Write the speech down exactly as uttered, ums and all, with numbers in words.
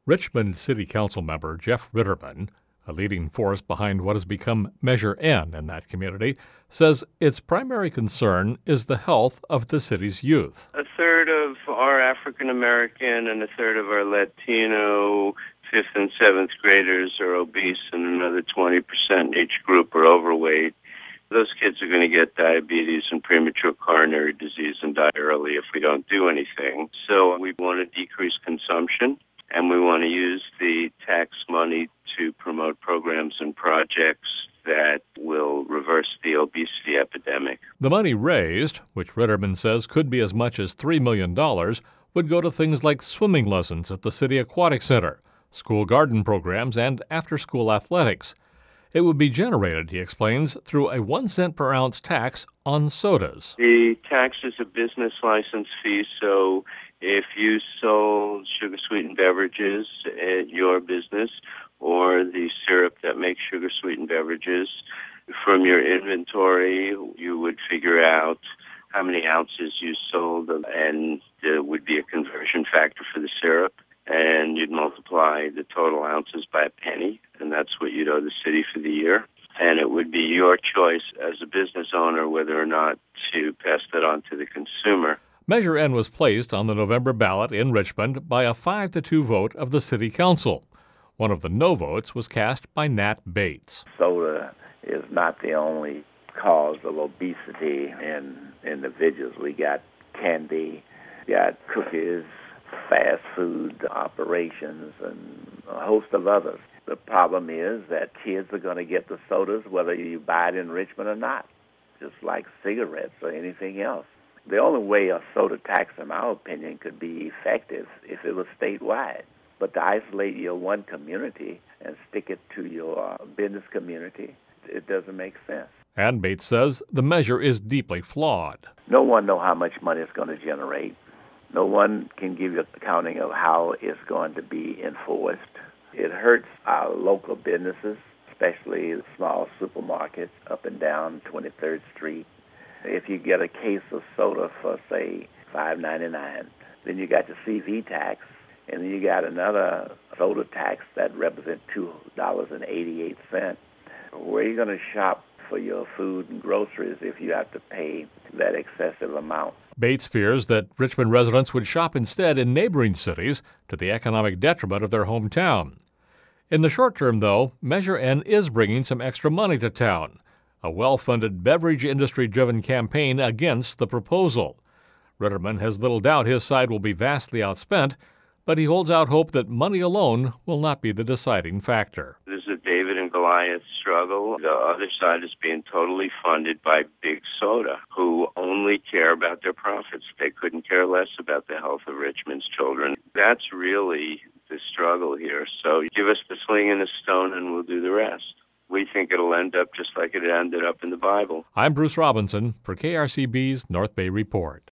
Richmond City Council member Jeff Ritterman, a leading force behind what has become Measure N in that community, says its primary concern is the health of the city's youth. A third of our African American and a third of our Latino fifth and seventh graders are obese, and another twenty percent in each group are overweight. Those kids are going to get diabetes and premature coronary disease and die early if we don't do anything. So we want to decrease consumption, and we want to use the tax money to promote programs and projects that will reverse the obesity epidemic. The money raised, which Ritterman says could be as much as three million dollars, would go to things like swimming lessons at the City Aquatic Center, school garden programs, and after-school athletics. It would be generated, he explains, through a one cent per ounce tax on sodas. The tax is a business license fee, so if you sold sugar-sweetened beverages at your business or the syrup that makes sugar-sweetened beverages, from your inventory, you would figure out how many ounces you sold, and there would be a conversion factor for the syrup, and you'd multiply the total ounces by a penny, and that's what you'd owe the city for the year. And it would be your choice as a business owner whether or not to pass that on to the consumer. Measure N was placed on the November ballot in Richmond by a five to two vote of the City Council. One of the no votes was cast by Nat Bates. Soda is not the only cause of obesity in individuals. We got candy, got cookies, fast food operations, and a host of others. The problem is that kids are going to get the sodas whether you buy it in Richmond or not, just like cigarettes or anything else. The only way a soda tax, in my opinion, could be effective if it was statewide. But to isolate your one community and stick it to your business community, it doesn't make sense. And Bates says the measure is deeply flawed. No one knows how much money it's going to generate. No one can give you an accounting of how it's going to be enforced. It hurts our local businesses, especially small supermarkets up and down twenty-third Street. If you get a case of soda for, say, five ninety-nine, then you got your C V tax, and then you got another soda tax that represents two dollars and eighty-eight cents. Where are you going to shop for your food and groceries if you have to pay that excessive amount? Bates fears that Richmond residents would shop instead in neighboring cities to the economic detriment of their hometown. In the short term, though, Measure N is bringing some extra money to town, a well-funded beverage industry-driven campaign against the proposal. Ritterman has little doubt his side will be vastly outspent, but he holds out hope that money alone will not be the deciding factor. This is a David and Goliath struggle. The other side is being totally funded by Big Soda, who only care about their profits. They couldn't care less about the health of Richmond's children. That's really the struggle here. So give us the sling and the stone and we'll do the rest. We think it'll end up just like it ended up in the Bible. I'm Bruce Robinson for K R C B's North Bay Report.